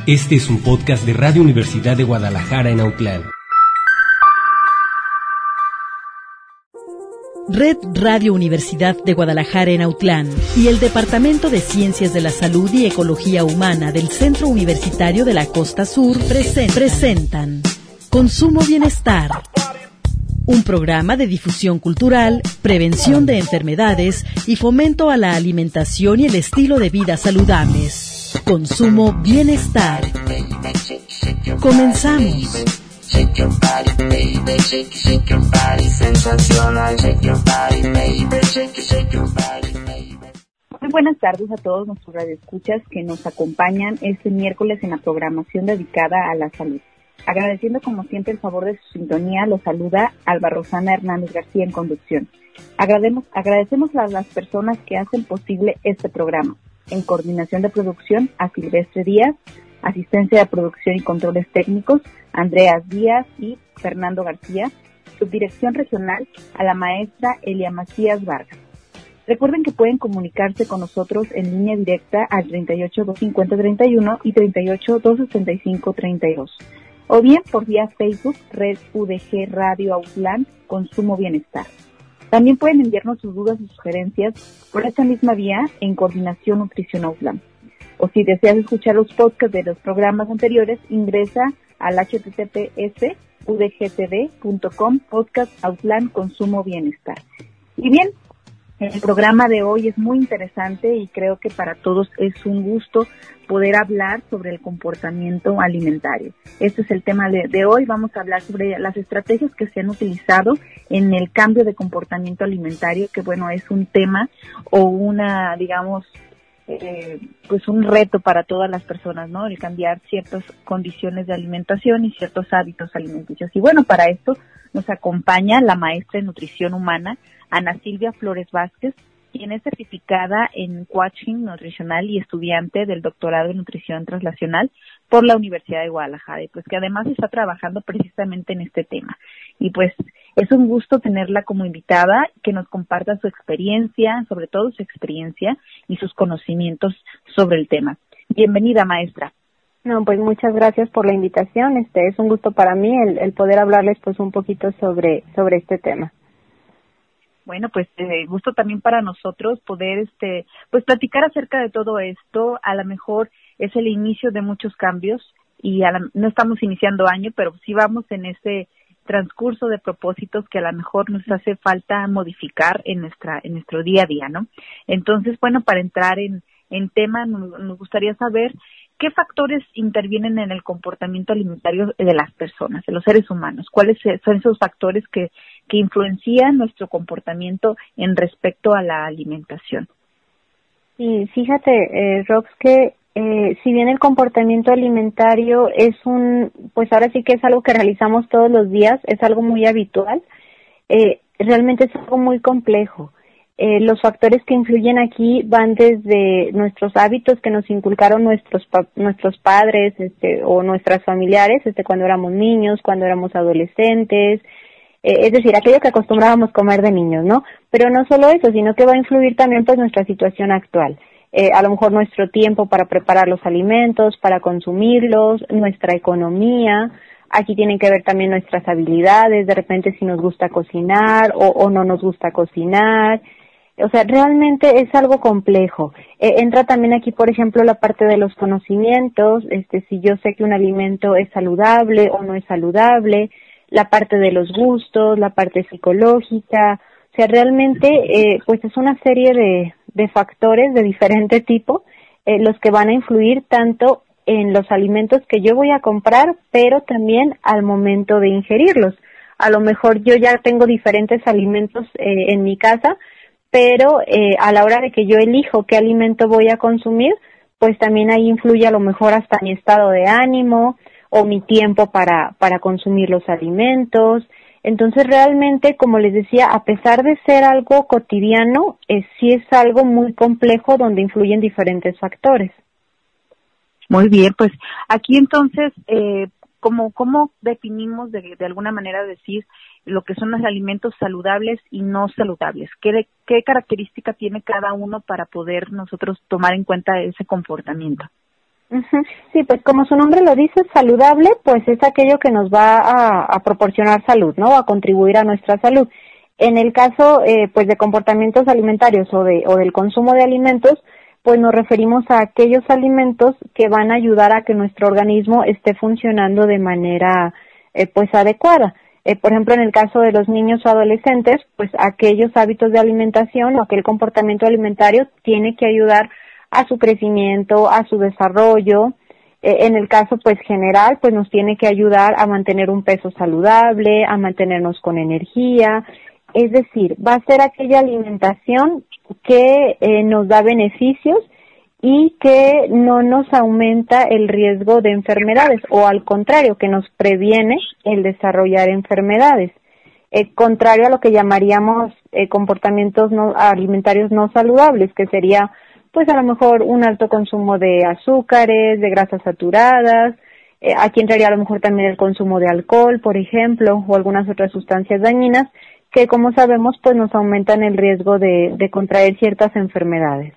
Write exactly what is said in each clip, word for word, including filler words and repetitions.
Este es un podcast de Radio Universidad de Guadalajara en Autlán. Red Radio Universidad de Guadalajara en Autlán y el Departamento de Ciencias de la Salud y Ecología Humana del Centro Universitario de la Costa Sur presen- presentan Consumo Bienestar, un programa de difusión cultural, prevención de enfermedades y fomento a la alimentación y el estilo de vida saludables. Consumo Bienestar. Comenzamos. Shake your body, baby, shake, shake your body, sensacional, shake your body, baby, shake, shake your body, baby. Muy buenas tardes a todos nuestros radioescuchas que nos acompañan este miércoles en la programación dedicada a la salud. Agradeciendo como siempre el favor de su sintonía, los saluda Alba Rosana Hernández García en conducción. Agradecemos, agradecemos a las personas que hacen posible este programa. En coordinación de producción a Silvestre Díaz, asistencia de producción y controles técnicos, Andreas Díaz y Fernando García, subdirección regional a la maestra Elia Macías Vargas. Recuerden que pueden comunicarse con nosotros en línea directa al treinta y ocho, doscientos cincuenta, treinta y uno y treinta y ocho, doscientos sesenta y cinco, treinta y dos. O bien por vía Facebook, Red U D G Radio Autlán, Consumo Bienestar. También pueden enviarnos sus dudas y sugerencias por esta misma vía en Coordinación Nutrición Autlán. O si deseas escuchar los podcasts de los programas anteriores, ingresa al h t t p s u d g t v punto com podcast Autlán Consumo Bienestar. Y bien, el programa de hoy es muy interesante y creo que para todos es un gusto poder hablar sobre el comportamiento alimentario. Este es el tema de, de hoy. Vamos a hablar sobre las estrategias que se han utilizado en el cambio de comportamiento alimentario, que bueno, es un tema o una, digamos, Eh, pues un reto para todas las personas, ¿no? El cambiar ciertas condiciones de alimentación y ciertos hábitos alimenticios. Y bueno, para esto nos acompaña la maestra en nutrición humana, Ana Silvia Flores Vázquez, quien es certificada en coaching nutricional y estudiante del doctorado en nutrición translacional por la Universidad de Guadalajara, y pues que además está trabajando precisamente en este tema. Y pues es un gusto tenerla como invitada, que nos comparta su experiencia, sobre todo su experiencia y sus conocimientos sobre el tema. Bienvenida, maestra. No, pues muchas gracias por la invitación. Este es un gusto para mí el, el poder hablarles pues un poquito sobre sobre este tema. Bueno, pues eh, gusto también para nosotros poder este pues platicar acerca de todo esto. A lo mejor es el inicio de muchos cambios y a la, no estamos iniciando año, pero sí vamos en ese transcurso de propósitos que a lo mejor nos hace falta modificar en nuestra en nuestro día a día, ¿no? Entonces, bueno, para entrar en en tema nos, nos gustaría saber qué factores intervienen en el comportamiento alimentario de las personas, de los seres humanos. ¿Cuáles son esos factores que que influencian nuestro comportamiento en respecto a la alimentación? Y fíjate, eh, Rox, que eh, si bien el comportamiento alimentario es un, pues ahora sí que es algo que realizamos todos los días, es algo muy habitual, eh, realmente es algo muy complejo. Eh, los factores que influyen aquí van desde nuestros hábitos que nos inculcaron nuestros pa- nuestros padres este, o nuestras familiares este, cuando éramos niños, cuando éramos adolescentes, eh, es decir, aquello que acostumbrábamos comer de niños, ¿no? Pero no solo eso, sino que va a influir también pues nuestra situación actual. Eh, a lo mejor nuestro tiempo para preparar los alimentos, para consumirlos, nuestra economía. Aquí tienen que ver también nuestras habilidades, de repente si nos gusta cocinar o, o no nos gusta cocinar. O sea, realmente es algo complejo. Eh, entra también aquí, por ejemplo, la parte de los conocimientos, este, si yo sé que un alimento es saludable o no es saludable, la parte de los gustos, la parte psicológica. O sea, realmente, eh, pues es una serie de, de factores de diferente tipo, eh, los que van a influir tanto en los alimentos que yo voy a comprar, pero también al momento de ingerirlos. A lo mejor yo ya tengo diferentes alimentos eh, en mi casa, pero eh, a la hora de que yo elijo qué alimento voy a consumir, pues también ahí influye a lo mejor hasta mi estado de ánimo o mi tiempo para para consumir los alimentos. Entonces realmente, como les decía, a pesar de ser algo cotidiano, eh, sí es algo muy complejo donde influyen diferentes factores. Muy bien, pues aquí entonces, eh, ¿cómo, cómo definimos de, de alguna manera decir lo que son los alimentos saludables y no saludables? ¿Qué, qué característica tiene cada uno para poder nosotros tomar en cuenta ese comportamiento? Uh-huh. Sí, pues como su nombre lo dice, saludable, pues es aquello que nos va a, a proporcionar salud, ¿no? A contribuir a nuestra salud. En el caso, eh, pues de comportamientos alimentarios o de o del consumo de alimentos, pues nos referimos a aquellos alimentos que van a ayudar a que nuestro organismo esté funcionando de manera, eh, pues adecuada. Eh, por ejemplo, en el caso de los niños o adolescentes, pues aquellos hábitos de alimentación o aquel comportamiento alimentario tiene que ayudar a su crecimiento, a su desarrollo. Eh, en el caso pues general, pues nos tiene que ayudar a mantener un peso saludable, a mantenernos con energía. Es decir, va a ser aquella alimentación que eh, nos da beneficios y que no nos aumenta el riesgo de enfermedades, o al contrario, que nos previene el desarrollar enfermedades. Eh, contrario a lo que llamaríamos eh, comportamientos no, alimentarios no saludables, que sería pues a lo mejor un alto consumo de azúcares, de grasas saturadas, eh, aquí entraría a lo mejor también el consumo de alcohol, por ejemplo, o algunas otras sustancias dañinas, que como sabemos pues nos aumentan el riesgo de, de contraer ciertas enfermedades.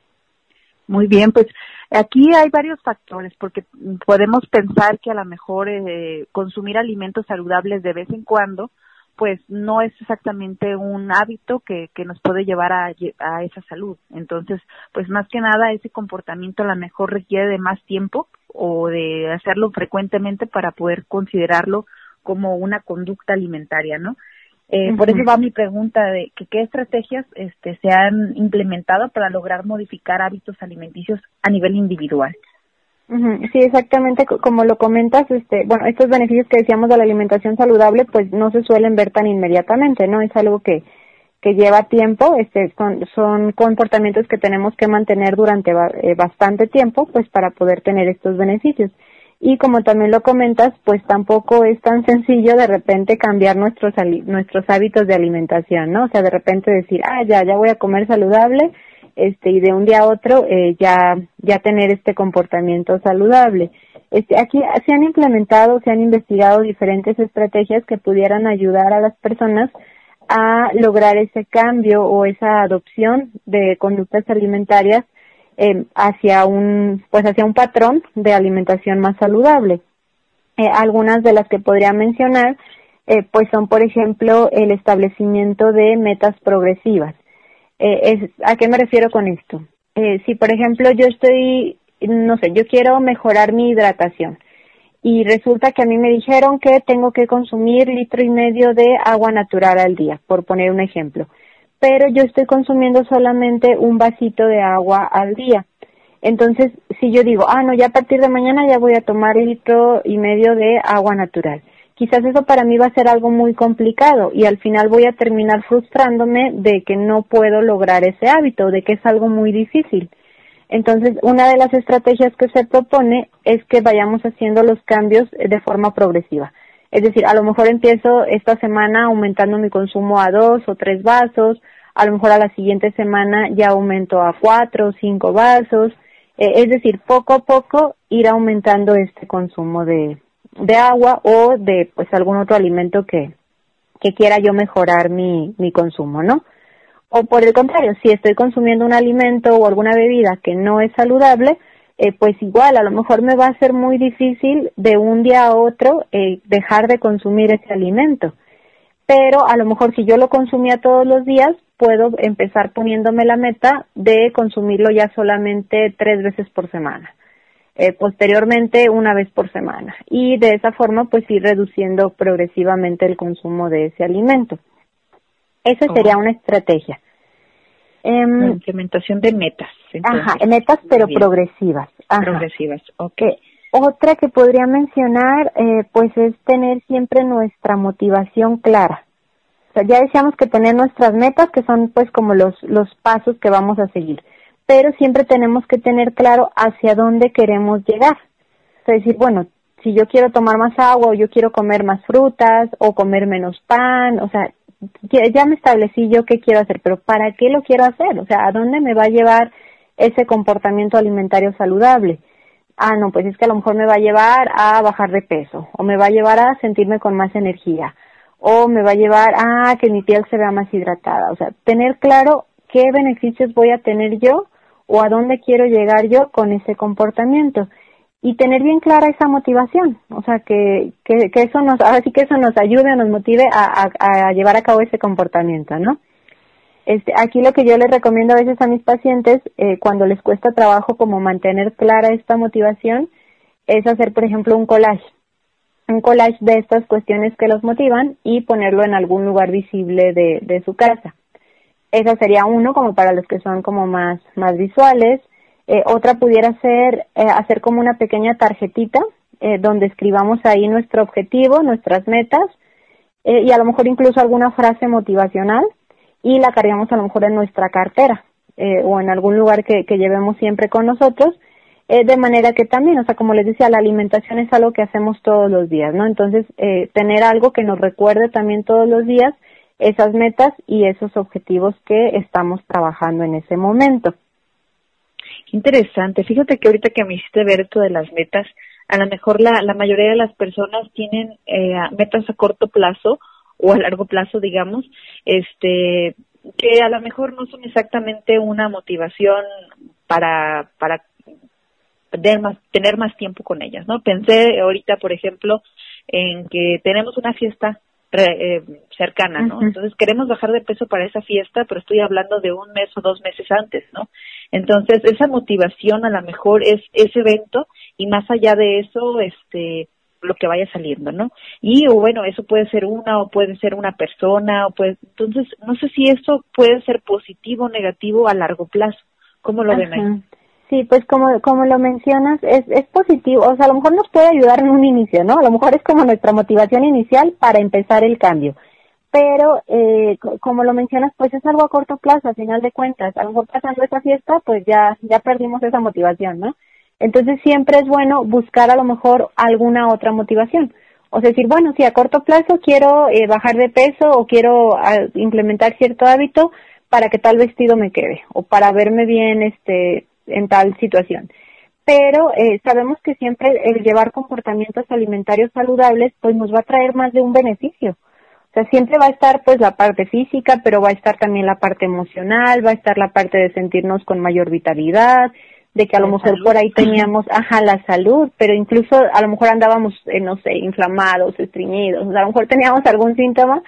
Muy bien, pues aquí hay varios factores, porque podemos pensar que a lo mejor eh, consumir alimentos saludables de vez en cuando pues no es exactamente un hábito que, que nos puede llevar a, a esa salud. Entonces, pues más que nada ese comportamiento a lo mejor requiere de más tiempo o de hacerlo frecuentemente para poder considerarlo como una conducta alimentaria, ¿no? Eh, uh-huh. Por eso va mi pregunta de que qué estrategias este, se han implementado para lograr modificar hábitos alimenticios a nivel individual. Sí, exactamente, como lo comentas, este, bueno, estos beneficios que decíamos de la alimentación saludable, pues no se suelen ver tan inmediatamente, ¿no? Es algo que, que lleva tiempo, este, son, son comportamientos que tenemos que mantener durante ba- eh, bastante tiempo, pues para poder tener estos beneficios. Y como también lo comentas, pues tampoco es tan sencillo de repente cambiar nuestros ali- nuestros hábitos de alimentación, ¿no? O sea, de repente decir, ah, ya, ya voy a comer saludable, este, y de un día a otro eh, ya ya tener este comportamiento saludable. Este, aquí se han implementado, se han investigado diferentes estrategias que pudieran ayudar a las personas a lograr ese cambio o esa adopción de conductas alimentarias eh, hacia un pues hacia un patrón de alimentación más saludable. Eh, algunas de las que podría mencionar eh, pues son, por ejemplo, el establecimiento de metas progresivas. Eh, es, ¿a qué me refiero con esto? Eh, si, por ejemplo, yo estoy, no sé, yo quiero mejorar mi hidratación y resulta que a mí me dijeron que tengo que consumir litro y medio de agua natural al día, por poner un ejemplo, pero yo estoy consumiendo solamente un vasito de agua al día. Entonces, si yo digo, ah, no, ya a partir de mañana ya voy a tomar litro y medio de agua natural, quizás eso para mí va a ser algo muy complicado y al final voy a terminar frustrándome de que no puedo lograr ese hábito, de que es algo muy difícil. Entonces, una de las estrategias que se propone es que vayamos haciendo los cambios de forma progresiva. Es decir, a lo mejor empiezo esta semana aumentando mi consumo a dos o tres vasos, a lo mejor a la siguiente semana ya aumento a cuatro o cinco vasos, eh, es decir, poco a poco ir aumentando este consumo de de agua o de pues algún otro alimento que que quiera yo mejorar mi mi consumo, ¿no? O por el contrario, si estoy consumiendo un alimento o alguna bebida que no es saludable, eh, pues igual a lo mejor me va a ser muy difícil de un día a otro eh, dejar de consumir ese alimento. Pero a lo mejor si yo lo consumía todos los días, puedo empezar poniéndome la meta de consumirlo ya solamente tres veces por semana. Eh, posteriormente una vez por semana y de esa forma pues ir reduciendo progresivamente el consumo de ese alimento. Esa oh. sería una estrategia. Eh, La implementación de metas. Entonces, ajá, metas pero bien. progresivas. Ajá. Progresivas, ok. Eh, otra que podría mencionar eh, pues es tener siempre nuestra motivación clara. O sea, ya decíamos que tener nuestras metas que son pues como los, los pasos que vamos a seguir. Pero siempre tenemos que tener claro hacia dónde queremos llegar. O sea, decir, bueno, si yo quiero tomar más agua o yo quiero comer más frutas o comer menos pan, o sea, ya me establecí yo qué quiero hacer, pero ¿para qué lo quiero hacer? O sea, ¿a dónde me va a llevar ese comportamiento alimentario saludable? Ah, no, pues es que a lo mejor me va a llevar a bajar de peso o me va a llevar a sentirme con más energía o me va a llevar a que mi piel se vea más hidratada. O sea, tener claro qué beneficios voy a tener yo o a dónde quiero llegar yo con ese comportamiento. Y tener bien clara esa motivación, o sea, que, que, que eso nos, ahora sí que eso nos ayude o nos motive a, a, a llevar a cabo ese comportamiento, ¿no? Este, aquí lo que yo les recomiendo a veces a mis pacientes, eh, cuando les cuesta trabajo como mantener clara esta motivación, es hacer, por ejemplo, un collage, un collage de estas cuestiones que los motivan y ponerlo en algún lugar visible de, de su casa. Esa sería uno, como para los que son como más, más visuales. Eh, otra pudiera ser eh, hacer como una pequeña tarjetita eh, donde escribamos ahí nuestro objetivo, nuestras metas eh, y a lo mejor incluso alguna frase motivacional y la cargamos a lo mejor en nuestra cartera eh, o en algún lugar que, que llevemos siempre con nosotros, eh, de manera que también, o sea, como les decía, la alimentación es algo que hacemos todos los días, ¿no? Entonces, eh, tener algo que nos recuerde también todos los días esas metas y esos objetivos que estamos trabajando en ese momento. Interesante. Fíjate que ahorita que me hiciste ver esto de las metas, a lo mejor la, la mayoría de las personas tienen eh, metas a corto plazo o a largo plazo, digamos, este, que a lo mejor no son exactamente una motivación para para tener más, tener más tiempo con ellas, ¿no? Pensé ahorita, por ejemplo, en que tenemos una fiesta Eh, cercana, ¿no? Uh-huh. Entonces queremos bajar de peso para esa fiesta, pero estoy hablando de un mes o dos meses antes, ¿no? Entonces esa motivación a lo mejor es ese evento y más allá de eso, este, lo que vaya saliendo, ¿no? Y o bueno, eso puede ser una o puede ser una persona o puede, entonces no sé si eso puede ser positivo o negativo a largo plazo. ¿Cómo lo uh-huh. ven ahí? Sí, pues como como lo mencionas, es es positivo, o sea, a lo mejor nos puede ayudar en un inicio, ¿no? A lo mejor es como nuestra motivación inicial para empezar el cambio, pero eh, como lo mencionas, pues es algo a corto plazo, a final de cuentas, a lo mejor pasando esa fiesta, pues ya ya perdimos esa motivación, ¿no? Entonces siempre es bueno buscar a lo mejor alguna otra motivación, o sea, decir, bueno, si a corto plazo quiero eh, bajar de peso o quiero a, implementar cierto hábito para que tal vestido me quede o para verme bien, este en tal situación. Pero eh, sabemos que siempre el llevar comportamientos alimentarios saludables pues nos va a traer más de un beneficio. O sea, siempre va a estar pues la parte física, pero va a estar también la parte emocional, va a estar la parte de sentirnos con mayor vitalidad, de que a lo la mejor salud. Por ahí teníamos, ajá, la salud, pero incluso a lo mejor andábamos, eh, no sé, inflamados, estreñidos, o sea, a lo mejor teníamos algún síntoma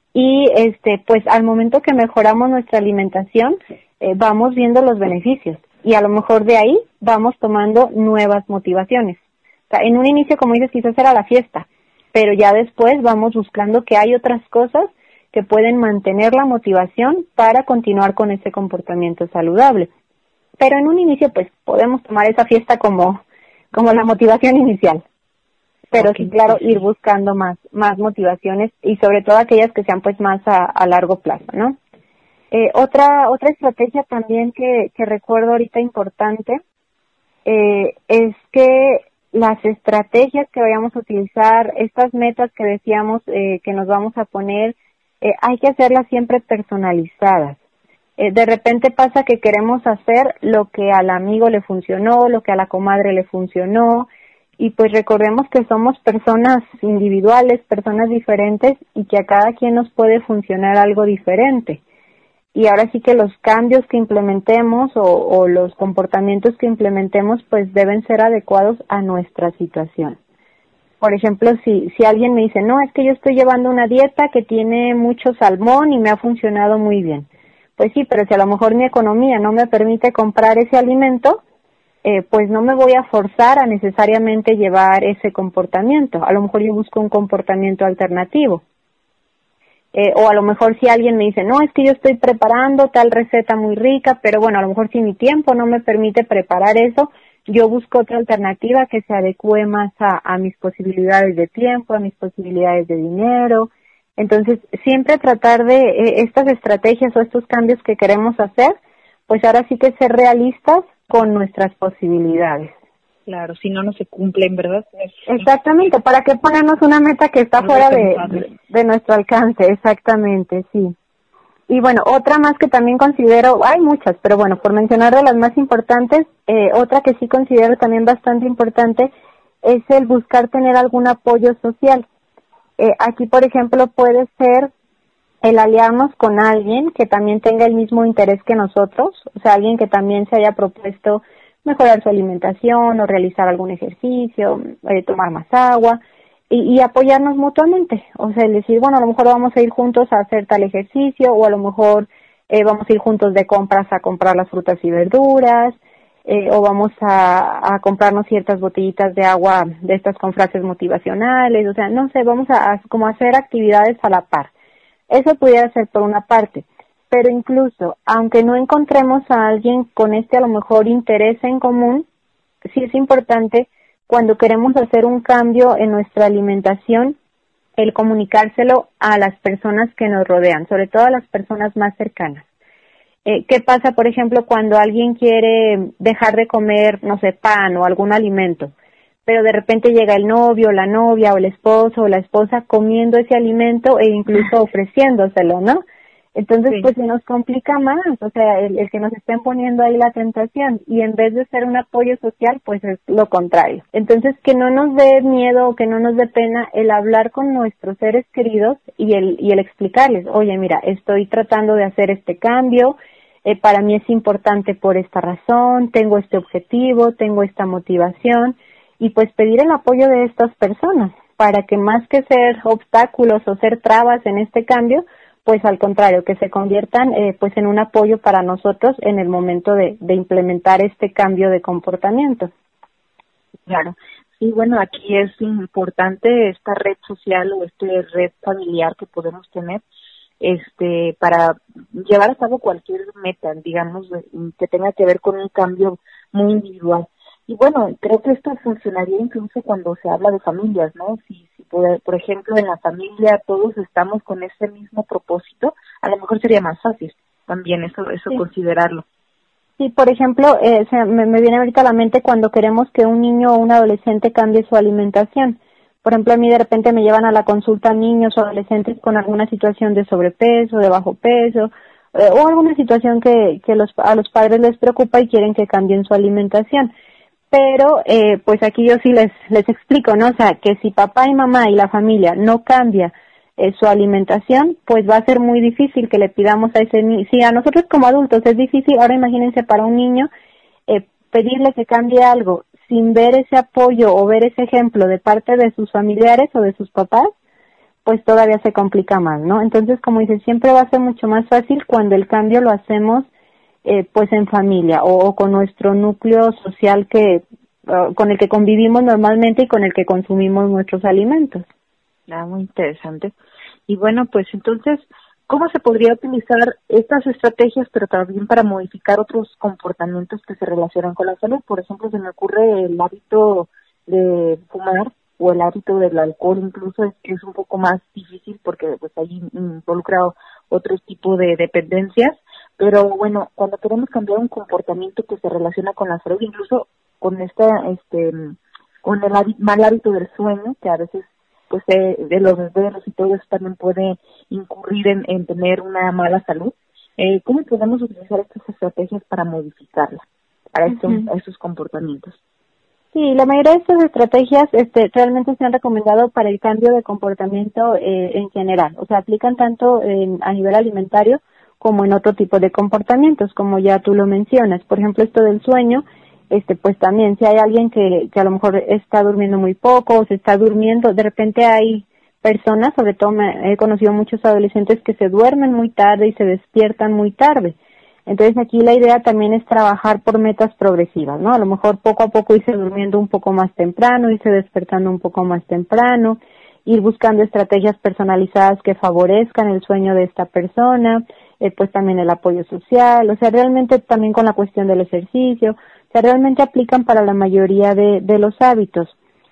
y este pues al momento que mejoramos nuestra alimentación eh, vamos viendo los beneficios. Y a lo mejor de ahí vamos tomando nuevas motivaciones. O sea, en un inicio, como dices, quizás era la fiesta, pero ya después vamos buscando que hay otras cosas que pueden mantener la motivación para continuar con ese comportamiento saludable. Pero en un inicio, pues, podemos tomar esa fiesta como, como la motivación inicial. Pero okay, sí, claro, ir buscando más, más motivaciones y sobre todo aquellas que sean, pues, más a, a largo plazo, ¿no? Eh, otra otra estrategia también que, que recuerdo ahorita importante eh, es que las estrategias que vayamos a utilizar, estas metas que decíamos eh, que nos vamos a poner, eh, hay que hacerlas siempre personalizadas. Eh, de repente pasa que queremos hacer lo que al amigo le funcionó, lo que a la comadre le funcionó, y pues recordemos que somos personas individuales, personas diferentes, y que a cada quien nos puede funcionar algo diferente. Y ahora sí que los cambios que implementemos o, o los comportamientos que implementemos pues deben ser adecuados a nuestra situación. Por ejemplo, si si alguien me dice, no, es que yo estoy llevando una dieta que tiene mucho salmón y me ha funcionado muy bien. Pues sí, pero si a lo mejor mi economía no me permite comprar ese alimento, eh, pues no me voy a forzar a necesariamente llevar ese comportamiento. A lo mejor yo busco un comportamiento alternativo. Eh, o a lo mejor si alguien me dice, no, es que yo estoy preparando tal receta muy rica, pero bueno, a lo mejor si mi tiempo no me permite preparar eso, yo busco otra alternativa que se adecue más a, a mis posibilidades de tiempo, a mis posibilidades de dinero. Entonces, siempre tratar de eh, estas estrategias o estos cambios que queremos hacer, pues ahora sí que ser realistas con nuestras posibilidades. Claro, si no, no se cumplen, ¿verdad? Exactamente, ¿para qué ponernos una meta que está fuera de, de, de nuestro alcance? Exactamente, sí. Y bueno, otra más que también considero, hay muchas, pero bueno, por mencionar de las más importantes, eh, otra que sí considero también bastante importante es el buscar tener algún apoyo social. Eh, aquí, por ejemplo, puede ser el aliarnos con alguien que también tenga el mismo interés que nosotros, o sea, alguien que también se haya propuesto mejorar su alimentación o realizar algún ejercicio, eh, tomar más agua y, y apoyarnos mutuamente. O sea, el decir, bueno, a lo mejor vamos a ir juntos a hacer tal ejercicio o a lo mejor eh, vamos a ir juntos de compras a comprar las frutas y verduras eh, o vamos a, a comprarnos ciertas botellitas de agua de estas con frases motivacionales. O sea, no sé, vamos a, a como hacer actividades a la par. Eso pudiera ser por una parte. Pero incluso, aunque no encontremos a alguien con este a lo mejor interés en común, sí es importante cuando queremos hacer un cambio en nuestra alimentación, el comunicárselo a las personas que nos rodean, sobre todo a las personas más cercanas. Eh, ¿Qué pasa, por ejemplo, cuando alguien quiere dejar de comer, no sé, pan o algún alimento, pero de repente llega el novio, la novia o el esposo o la esposa comiendo ese alimento e incluso ofreciéndoselo, ¿no? Entonces, sí. Pues se nos complica más, o sea, el, el que nos estén poniendo ahí la tentación y en vez de ser un apoyo social, pues es lo contrario. Entonces, que no nos dé miedo o que no nos dé pena el hablar con nuestros seres queridos y el, y el explicarles, oye, mira, estoy tratando de hacer este cambio, eh, para mí es importante por esta razón, tengo este objetivo, tengo esta motivación y pues pedir el apoyo de estas personas para que más que ser obstáculos o ser trabas en este cambio, pues al contrario, que se conviertan eh, pues en un apoyo para nosotros en el momento de, de implementar este cambio de comportamiento. Claro, sí, bueno, aquí es importante esta red social o esta red familiar que podemos tener este para llevar a cabo cualquier meta, digamos, que tenga que ver con un cambio muy individual. Y bueno, creo que esto funcionaría incluso cuando se habla de familias, ¿no? Si, si por, por ejemplo, en la familia todos estamos con ese mismo propósito, a lo mejor sería más fácil también eso eso sí. Considerarlo. Sí, por ejemplo, eh, se, me, me viene ahorita a la mente cuando queremos que un niño o un adolescente cambie su alimentación. Por ejemplo, a mí de repente me llevan a la consulta niños o adolescentes con alguna situación de sobrepeso, de bajo peso, eh, o alguna situación que, que los, a los padres les preocupa y quieren que cambien su alimentación. Pero, eh, pues aquí yo sí les, les explico, ¿no? O sea, que si papá y mamá y la familia no cambia eh, su alimentación, pues va a ser muy difícil que le pidamos a ese niño. Si a nosotros como adultos es difícil, ahora imagínense para un niño eh, pedirle que cambie algo sin ver ese apoyo o ver ese ejemplo de parte de sus familiares o de sus papás, pues todavía se complica más, ¿no? Entonces, como dice, siempre va a ser mucho más fácil cuando el cambio lo hacemos Eh, pues en familia o, o con nuestro núcleo social que uh, con el que convivimos normalmente y con el que consumimos nuestros alimentos. Ah, muy interesante. Y bueno, pues entonces, ¿cómo se podría utilizar estas estrategias, pero también para modificar otros comportamientos que se relacionan con la salud? Por ejemplo, se me ocurre el hábito de fumar o el hábito del alcohol, incluso es que es un poco más difícil porque pues ahí involucra otro tipo de dependencias. Pero bueno, cuando queremos cambiar un comportamiento que se relaciona con la salud, incluso con esta, este, con el hábito, mal hábito del sueño, que a veces, pues, de, de los desvelos y todo eso también puede incurrir en, en tener una mala salud, eh, ¿cómo podemos utilizar estas estrategias para modificarla, para estos, uh-huh. estos comportamientos? Sí, la mayoría de estas estrategias este, realmente se han recomendado para el cambio de comportamiento eh, en general, o sea, aplican tanto en, a nivel alimentario como en otro tipo de comportamientos, como ya tú lo mencionas. Por ejemplo, esto del sueño, este, pues también si hay alguien que, que a lo mejor está durmiendo muy poco o se está durmiendo, de repente hay personas, sobre todo me, he conocido muchos adolescentes que se duermen muy tarde y se despiertan muy tarde. Entonces aquí la idea también es trabajar por metas progresivas, ¿no? A lo mejor poco a poco irse durmiendo un poco más temprano, irse despertando un poco más temprano, ir buscando estrategias personalizadas que favorezcan el sueño de esta persona, eh, pues también el apoyo social, o sea, realmente también con la cuestión del ejercicio, o sea, realmente aplican para la mayoría de, de los hábitos.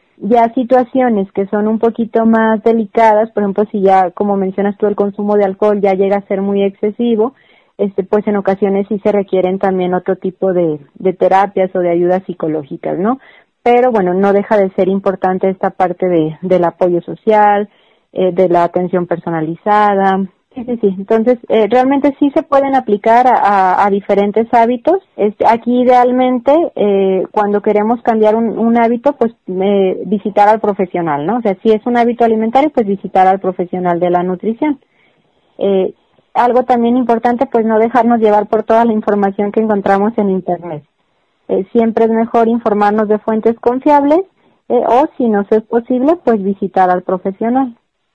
Ya situaciones que son un poquito más delicadas, por ejemplo, si ya, como mencionas tú, el consumo de alcohol ya llega a ser muy excesivo, este, pues en ocasiones sí se requieren también otro tipo de, de terapias o de ayudas psicológicas, ¿no? Pero bueno, no deja de ser importante esta parte de, del apoyo social, eh, de la atención personalizada. Sí, sí, sí. Entonces, eh, realmente sí se pueden aplicar a, a, a diferentes hábitos. Este, aquí idealmente, eh, cuando queremos cambiar un, un hábito, pues eh, visitar al profesional, ¿no? O sea, si es un hábito alimentario, pues visitar al profesional de la nutrición. Eh, algo también importante, pues no dejarnos llevar por toda la información que encontramos en Internet. Eh, siempre es mejor informarnos de fuentes confiables eh, o, si no es posible, pues visitar al profesional.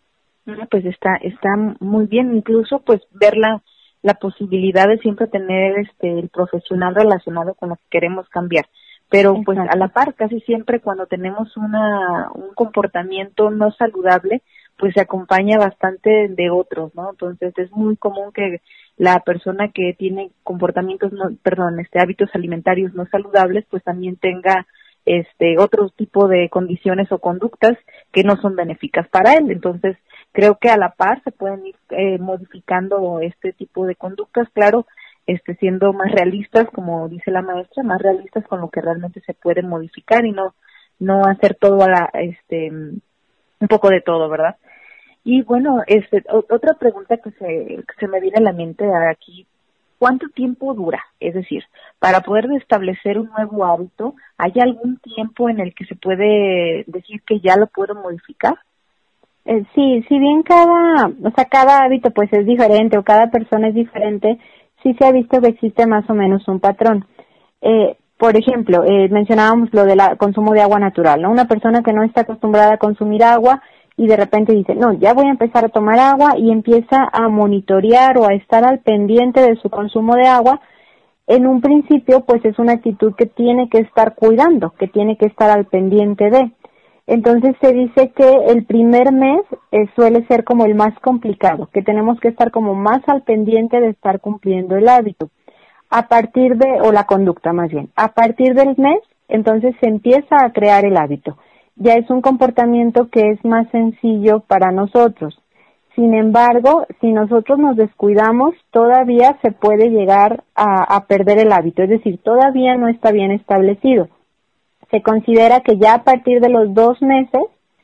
Pues está está muy bien, incluso pues ver la, la posibilidad de siempre tener este el profesional relacionado con lo que queremos cambiar. Pero pues a la par, casi siempre cuando tenemos una un comportamiento no saludable, pues se acompaña bastante de otros, ¿no? Entonces es muy común que la persona que tiene comportamientos, no, perdón, este hábitos alimentarios no saludables, pues también tenga este otro tipo de condiciones o conductas que no son benéficas para él. Entonces creo que a la par se pueden ir eh, modificando este tipo de conductas, claro, este siendo más realistas, como dice la maestra, más realistas con lo que realmente se puede modificar y no no hacer todo a la este un poco de todo, ¿verdad? Y bueno, este otra pregunta que se que se me viene a la mente aquí, ¿cuánto tiempo dura? Es decir, para poder establecer un nuevo hábito, ¿hay algún tiempo en el que se puede decir que ya lo puedo modificar? Eh, sí, si bien cada, o sea, cada hábito pues es diferente o cada persona es diferente, sí se ha visto que existe más o menos un patrón. Eh, por ejemplo, eh, mencionábamos lo del consumo de agua natural, ¿no? Una persona que no está acostumbrada a consumir agua y de repente dice, no, ya voy a empezar a tomar agua y empieza a monitorear o a estar al pendiente de su consumo de agua. En un principio, pues es una actitud que tiene que estar cuidando, que tiene que estar al pendiente de. Entonces se dice que el primer mes eh, suele ser como el más complicado, que tenemos que estar como más al pendiente de estar cumpliendo el hábito. A partir de, o la conducta más bien, a partir del mes, entonces se empieza a crear el hábito. Ya es un comportamiento que es más sencillo para nosotros. Sin embargo, si nosotros nos descuidamos, todavía se puede llegar a, a perder el hábito, es decir, todavía no está bien establecido. Se considera que ya a partir de los dos meses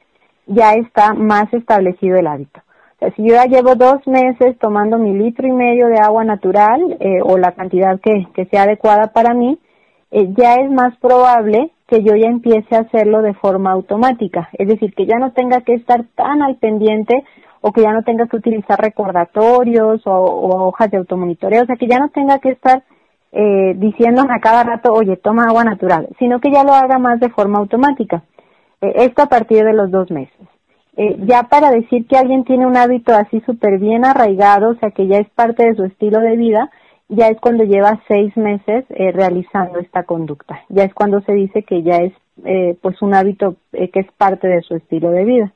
ya está más establecido el hábito. O sea, si yo ya llevo dos meses tomando mi litro y medio de agua natural eh, o la cantidad que, que sea adecuada para mí, eh, ya es más probable que yo ya empiece a hacerlo de forma automática. Es decir, que ya no tenga que estar tan al pendiente o que ya no tenga que utilizar recordatorios o, o hojas de automonitoreo. O sea, que ya no tenga que estar Eh, diciéndome a cada rato, oye, toma agua natural, sino que ya lo haga más de forma automática. Eh, esto a partir de los dos meses. Eh, ya para decir que alguien tiene un hábito así súper bien arraigado, o sea, que ya es parte de su estilo de vida, ya es cuando lleva seis meses eh, realizando esta conducta. Ya es cuando se dice que ya es eh, pues un hábito eh, que es parte de su estilo de vida.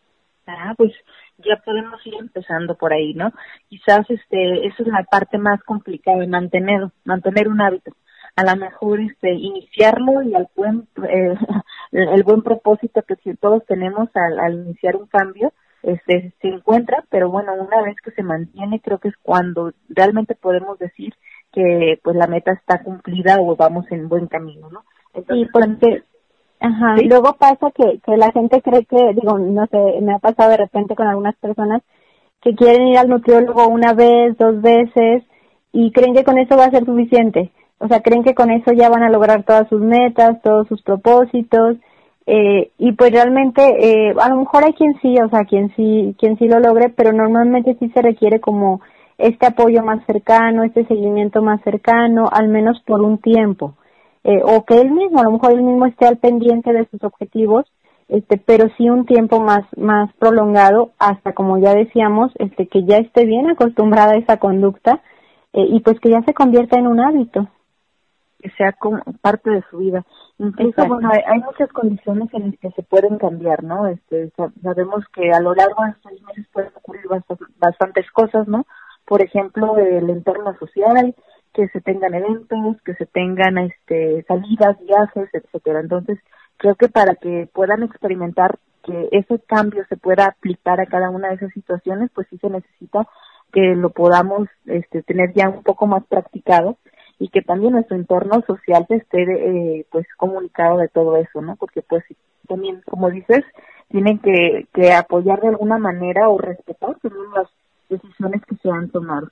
Ah, pues ya podemos ir empezando por ahí, ¿no? Quizás este esa es la parte más complicada de mantener mantener un hábito. A lo mejor este iniciarlo y al buen eh, el buen propósito que si todos tenemos al, al iniciar un cambio este se encuentra, pero bueno, una vez que se mantiene, creo que es cuando realmente podemos decir que pues la meta está cumplida o vamos en buen camino, ¿no? Entonces, sí, porque Ajá, ¿sí? Luego pasa que, que la gente cree que, digo, no sé, me ha pasado de repente con algunas personas que quieren ir al nutriólogo una vez, dos veces, y creen que con eso va a ser suficiente. O sea, creen que con eso ya van a lograr todas sus metas, todos sus propósitos, eh, y pues realmente, eh, a lo mejor hay quien sí, o sea, quien sí, quien sí lo logre, pero normalmente sí se requiere como este apoyo más cercano, este seguimiento más cercano, al menos por un tiempo. Eh, o que él mismo, a lo mejor él mismo esté al pendiente de sus objetivos, este, pero sí un tiempo más más prolongado hasta, como ya decíamos, este, que ya esté bien acostumbrada a esa conducta eh, y pues que ya se convierta en un hábito. Que sea como parte de su vida. Incluso, Exacto. bueno, hay, hay muchas condiciones en las que se pueden cambiar, ¿no? Este, sabemos que a lo largo de estos meses pueden ocurrir bastantes cosas, ¿no? Por ejemplo, el entorno social, que se tengan eventos, que se tengan este salidas, viajes, etcétera. Entonces, creo que para que puedan experimentar que ese cambio se pueda aplicar a cada una de esas situaciones, pues sí se necesita que lo podamos este tener ya un poco más practicado y que también nuestro entorno social esté eh, pues comunicado de todo eso, ¿no? Porque pues también, como dices, tienen que, que apoyar de alguna manera o respetar también las decisiones que se han tomado.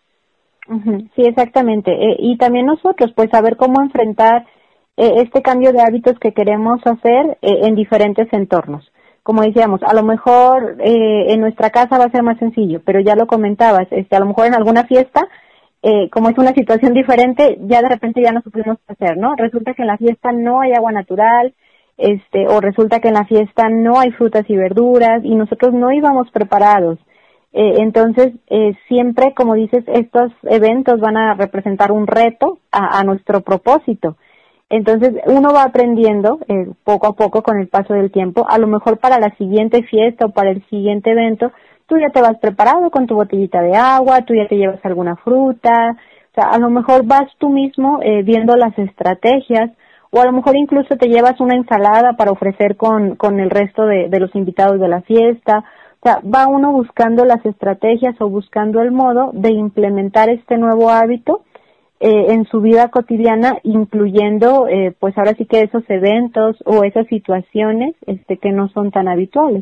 Sí, exactamente. Eh, y también nosotros, pues, saber cómo enfrentar eh, este cambio de hábitos que queremos hacer eh, en diferentes entornos. como decíamos, a lo mejor eh, en nuestra casa va a ser más sencillo, pero ya lo comentabas, este, a lo mejor en alguna fiesta, eh, como es una situación diferente, ya de repente ya no supimos qué hacer, ¿no? Resulta que en la fiesta no hay agua natural, este, o resulta que en la fiesta no hay frutas y verduras y nosotros no íbamos preparados. Eh, entonces, eh, siempre, como dices, estos eventos van a representar un reto a, a nuestro propósito. Entonces, uno va aprendiendo eh, poco a poco con el paso del tiempo. A lo mejor para la siguiente fiesta o para el siguiente evento, tú ya te vas preparado con tu botellita de agua, tú ya te llevas alguna fruta. O sea, a lo mejor vas tú mismo eh, viendo las estrategias, o a lo mejor incluso te llevas una ensalada para ofrecer con, con el resto de, de los invitados de la fiesta. O sea, va uno buscando las estrategias o buscando el modo de implementar este nuevo hábito eh, en su vida cotidiana, incluyendo, eh, pues ahora sí que esos eventos o esas situaciones este, que no son tan habituales.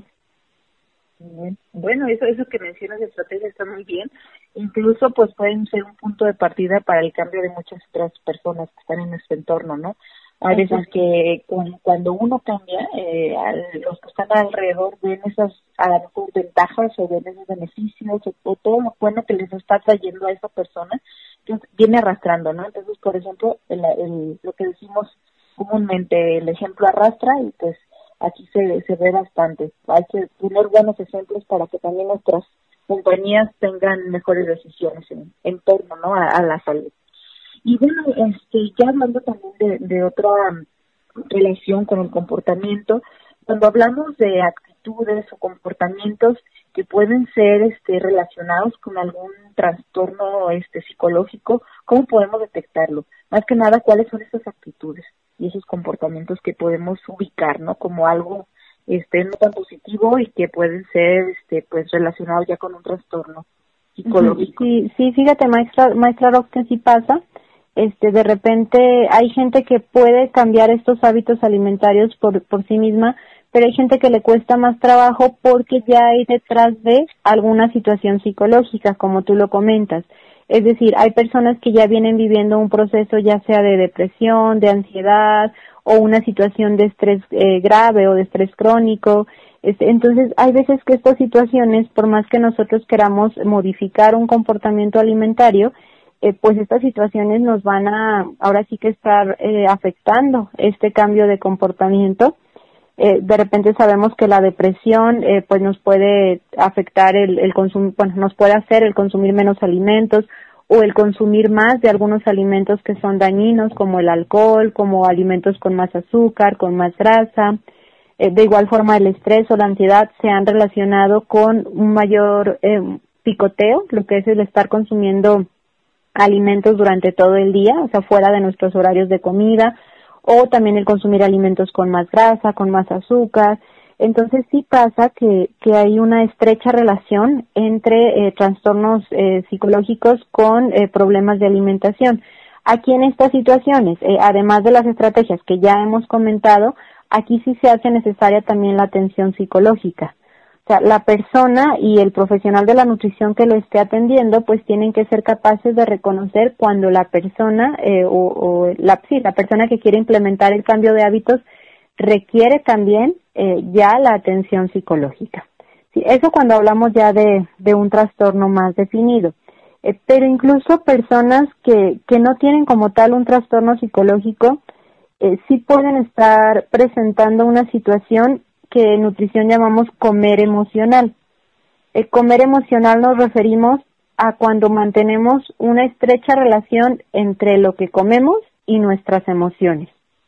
Bueno, eso eso que mencionas de estrategia está muy bien. Incluso pues pueden ser un punto de partida para el cambio de muchas otras personas que están en nuestro entorno, ¿no? Hay veces que cuando uno cambia, eh, los que están alrededor ven esas, a lo mejor, ventajas o ven esos beneficios o, o todo lo bueno que les está trayendo a esa persona, entonces viene arrastrando, ¿no? Entonces, por ejemplo, el, el, lo que decimos comúnmente, el ejemplo arrastra, y pues aquí se, se ve bastante. Hay que tener buenos ejemplos para que también nuestras compañías tengan mejores decisiones en, en torno, ¿no?, a, a la salud. Y bueno, este, ya hablando también de, de otra relación con el comportamiento, cuando hablamos de actitudes o comportamientos que pueden ser este, relacionados con algún trastorno este, psicológico, ¿cómo podemos detectarlo? Más que nada, ¿cuáles son esas actitudes y esos comportamientos que podemos ubicar, ¿no?, como algo este, no tan positivo y que pueden ser este, pues relacionados ya con un trastorno psicológico? Sí, sí, fíjate, maestra, maestra Rox, que sí pasa. Este, de repente hay gente que puede cambiar estos hábitos alimentarios por, por sí misma, pero hay gente que le cuesta más trabajo porque ya hay detrás de alguna situación psicológica, como tú lo comentas. Es decir, hay personas que ya vienen viviendo un proceso ya sea de depresión, de ansiedad o una situación de estrés eh, grave o de estrés crónico. Este, entonces, hay veces que estas situaciones, por más que nosotros queramos modificar un comportamiento alimentario, Eh, pues estas situaciones nos van a, ahora sí que estar eh, afectando este cambio de comportamiento. Eh, de repente sabemos que la depresión, eh, pues nos puede afectar el, el consumo, bueno, nos puede hacer el consumir menos alimentos o el consumir más de algunos alimentos que son dañinos, como el alcohol, como alimentos con más azúcar, con más grasa. Eh, de igual forma, el estrés o la ansiedad se han relacionado con un mayor eh, picoteo, lo que es el estar consumiendo alimentos durante todo el día, o sea, fuera de nuestros horarios de comida, o también el consumir alimentos con más grasa, con más azúcar. Entonces sí pasa que, que hay una estrecha relación entre eh, trastornos eh, psicológicos con eh, problemas de alimentación. Aquí en estas situaciones, eh, además de las estrategias que ya hemos comentado, aquí sí se hace necesaria también la atención psicológica. O sea, la persona y el profesional de la nutrición que lo esté atendiendo, pues tienen que ser capaces de reconocer cuando la persona eh, o, o la, sí, la persona que quiere implementar el cambio de hábitos requiere también eh, ya la atención psicológica. Sí, eso cuando hablamos ya de, de un trastorno más definido. Eh, pero incluso personas que, que no tienen como tal un trastorno psicológico, eh, sí pueden estar presentando una situación que en nutrición llamamos comer emocional. El comer emocional nos referimos a cuando mantenemos una estrecha relación entre lo que comemos y nuestras emociones.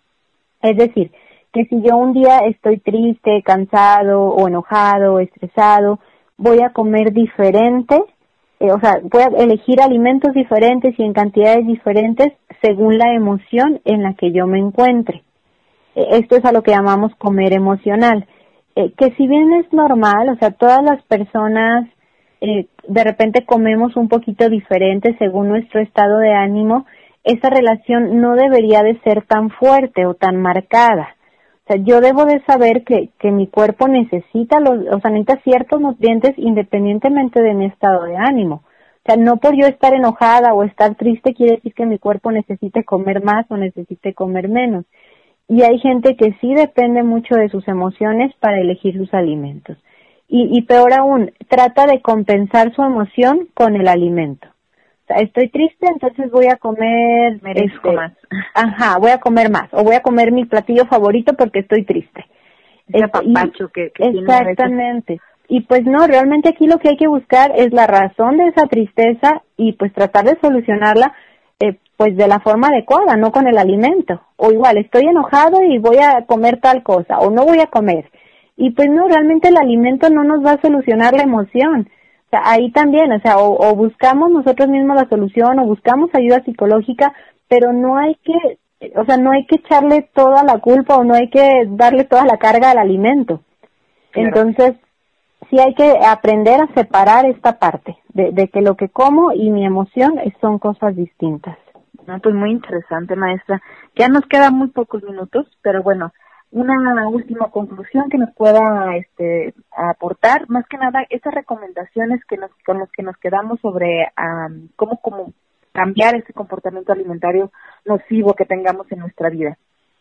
Es decir, que si yo un día estoy triste, cansado o enojado o estresado, voy a comer diferente, eh, o sea, voy a elegir alimentos diferentes y en cantidades diferentes según la emoción en la que yo me encuentre. Eh, esto es a lo que llamamos comer emocional. Eh, que si bien es normal, o sea, todas las personas eh, de repente comemos un poquito diferente según nuestro estado de ánimo, esa relación no debería de ser tan fuerte o tan marcada. O sea, yo debo de saber que, que mi cuerpo necesita los, o sea, necesita ciertos nutrientes independientemente de mi estado de ánimo. O sea, no por yo estar enojada o estar triste quiere decir que mi cuerpo necesite comer más o necesite comer menos. y hay gente que sí depende mucho de sus emociones para elegir sus alimentos. Y, y peor aún, trata de compensar su emoción con el alimento. O sea, estoy triste, entonces voy a comer... Merezco este, más. Ajá, voy a comer más. O voy a comer mi platillo favorito porque estoy triste. Ese Este, apapacho que, que tiene a veces. Exactamente. Y pues no, realmente aquí lo que hay que buscar es la razón de esa tristeza y pues tratar de solucionarla eh, pues de la forma adecuada, no con el alimento. O igual, estoy enojado y voy a comer tal cosa, o no voy a comer. Y pues no, realmente el alimento no nos va a solucionar la emoción. O sea, ahí también, o sea, o, o buscamos nosotros mismos la solución, o buscamos ayuda psicológica, pero no hay que, o sea, no hay que echarle toda la culpa o no hay que darle toda la carga al alimento. Claro. Entonces, sí hay que aprender a separar esta parte, de, de que lo que como y mi emoción son cosas distintas. No, pues muy interesante, maestra. Ya nos quedan muy pocos minutos, pero bueno, una última conclusión que nos pueda este, aportar, más que nada, esas recomendaciones que nos, con las que nos quedamos sobre um, cómo, cómo cambiar ese comportamiento alimentario nocivo que tengamos en nuestra vida.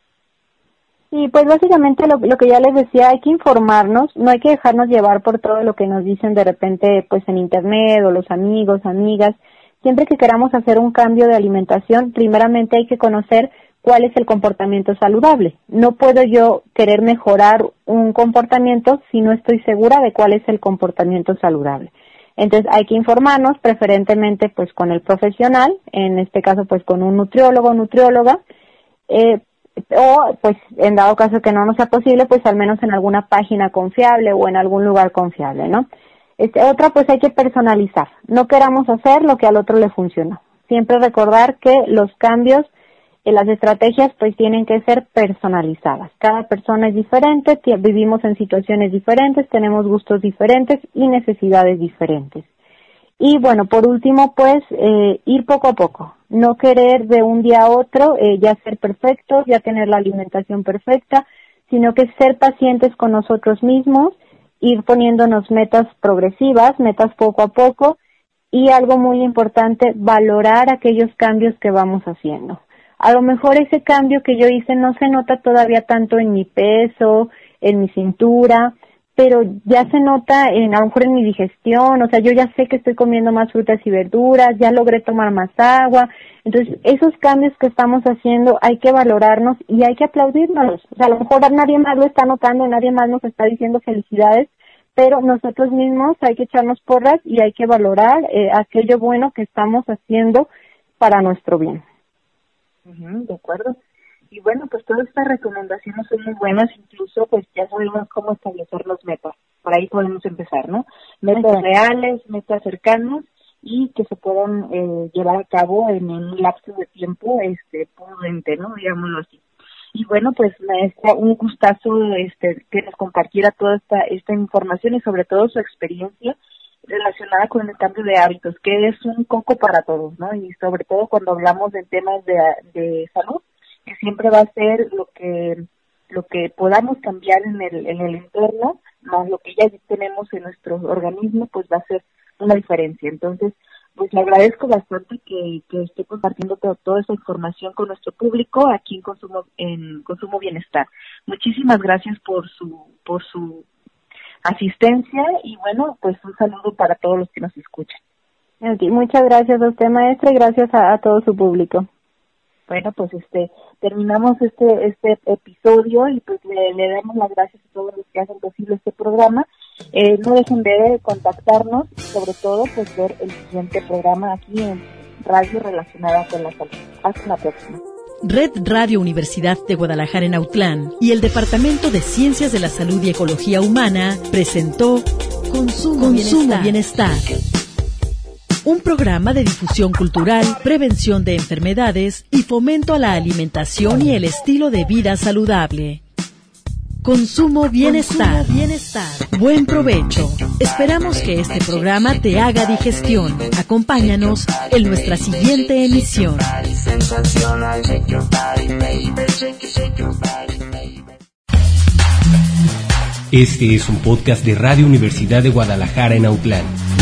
Sí, pues básicamente lo, lo que ya les decía, hay que informarnos, no hay que dejarnos llevar por todo lo que nos dicen de repente pues en internet o los amigos, amigas. Siempre que queramos hacer un cambio de alimentación, primeramente hay que conocer cuál es el comportamiento saludable. No puedo yo querer mejorar un comportamiento si no estoy segura de cuál es el comportamiento saludable. Entonces hay que informarnos, preferentemente pues con el profesional, en este caso pues con un nutriólogo o nutrióloga, eh, o pues en dado caso que no nos sea posible, pues al menos en alguna página confiable o en algún lugar confiable, ¿no? Este, otra, pues hay que personalizar. No queramos hacer lo que al otro le funcionó. Siempre recordar que los cambios en las estrategias pues tienen que ser personalizadas. Cada persona es diferente, t- vivimos en situaciones diferentes, tenemos gustos diferentes y necesidades diferentes. Y bueno, por último, pues eh, ir poco a poco. No querer de un día a otro eh, ya ser perfectos, ya tener la alimentación perfecta, sino que ser pacientes con nosotros mismos, ir poniéndonos metas progresivas, metas poco a poco, y algo muy importante, valorar aquellos cambios que vamos haciendo. A lo mejor ese cambio que yo hice no se nota todavía tanto en mi peso, en mi cintura, pero ya se nota en, a lo mejor en mi digestión, o sea, yo ya sé que estoy comiendo más frutas y verduras, ya logré tomar más agua. Entonces, esos cambios que estamos haciendo hay que valorarnos y hay que aplaudirnos. O sea, a lo mejor nadie más lo está notando, nadie más nos está diciendo felicidades, pero nosotros mismos hay que echarnos porras y hay que valorar eh, aquello bueno que estamos haciendo para nuestro bien. Uh-huh, de acuerdo. Y bueno, pues todas estas recomendaciones son muy buenas, incluso pues ya sabemos cómo establecernos metas. Por ahí podemos empezar, ¿no? Metas okay. reales, metas cercanas y que se puedan eh, llevar a cabo en un lapso de tiempo este prudente, ¿no? Digámoslo así. Y bueno, pues maestra, un gustazo este que nos compartiera toda esta esta información y sobre todo su experiencia relacionada con el cambio de hábitos, que es un coco para todos, ¿no? Y sobre todo cuando hablamos de temas de, de salud, que siempre va a ser lo que lo que podamos cambiar en el en el entorno, más lo que ya tenemos en nuestro organismo, pues va a ser una diferencia. Entonces, pues le agradezco bastante que, que esté compartiendo todo, toda esa información con nuestro público aquí en Consumo en Consumo Bienestar. Muchísimas gracias por su por su asistencia y bueno, pues un saludo para todos los que nos escuchan. Okay, muchas gracias a usted, maestra, y gracias a, a todo su público. Bueno, pues este terminamos este este episodio y pues le, le damos las gracias a todos los que hacen posible este programa. Eh, no dejen de contactarnos y sobre todo pues ver el siguiente programa aquí en Radio relacionada con la salud. Hasta la próxima. Red Radio Universidad de Guadalajara en Autlán y el Departamento de Ciencias de la Salud y Ecología Humana presentó Consumo, Consumo Bienestar. Bienestar. Un programa de difusión cultural, prevención de enfermedades y fomento a la alimentación y el estilo de vida saludable. Consumo Bienestar. Consumo Bienestar. Buen provecho. Esperamos que este programa te haga digestión. Acompáñanos en nuestra siguiente emisión. Este es un podcast de Radio Universidad de Guadalajara en Autlán.